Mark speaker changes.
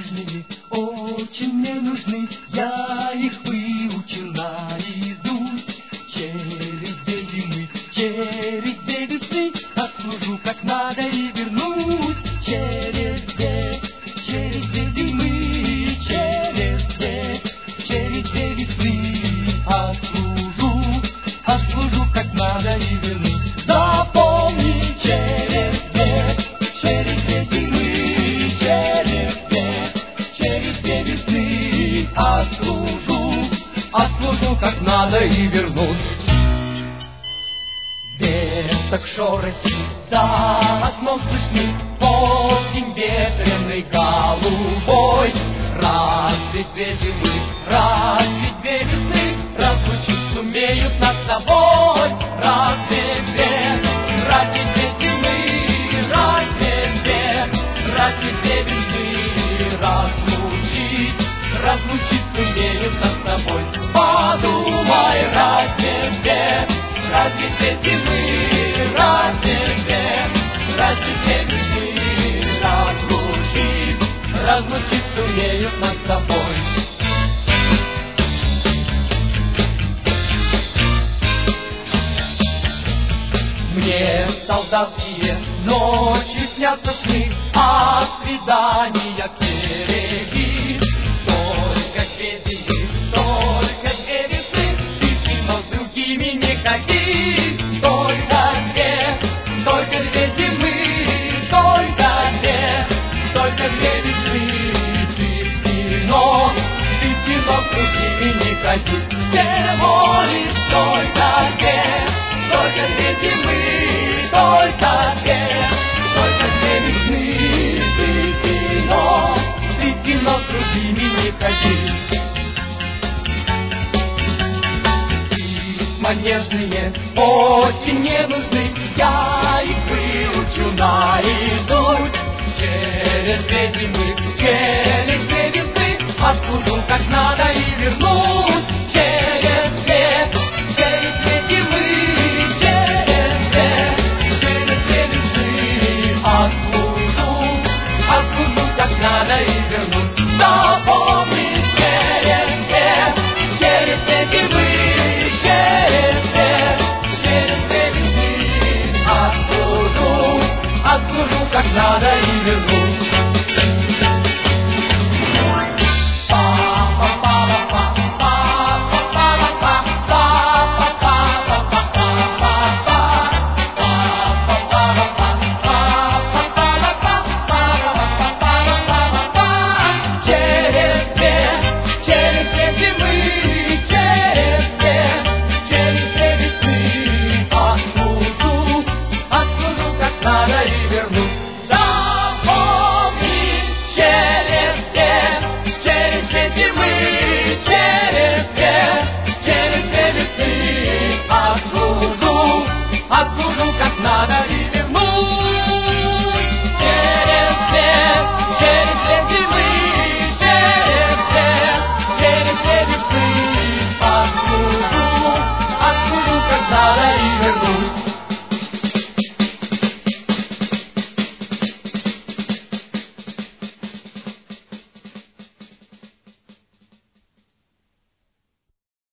Speaker 1: нужны, очень мне нужны, я их выучил наизусть. Через 2 зимы, через 2 весны отслужу как надо и вернусь. Через 2 зимы, через 2 весны отслужу как надо и вернусь. Запомни, через 2 зимы, через 2 весны отслужу как надо и вернусь. Веток шорохи за окном слышны, осень ветреный голубой. Разве 2 зимы, разве 2 весны разлучить сумеют нас с тобой? Разве 2 зимы, разве 2 весны разлучить сумеют нас с тобой? Подумай, разве 2 зимы, разве 2 весны разлучить сумеют нас с тобой? Мне солдатские ночи снятся сны, а свидания береги. Только 2 зимы, только 2 весны, ты но с другими не ходи. Только 2 зимы, только 2 весны, ты но с другими не ходи. Всего лишь только 2 зимы, только 2 весны, ты но с другими не ходи. Письма нежные очень не нужны, я их выучу наизусть. Через 2 зимы, через 2 весны отслужу как надо и вернусь. Через 2 зимы, через 2 весны отслужу как надо и вернусь. Запомни, через 2 зимы, через 2 весны отслужу как надо и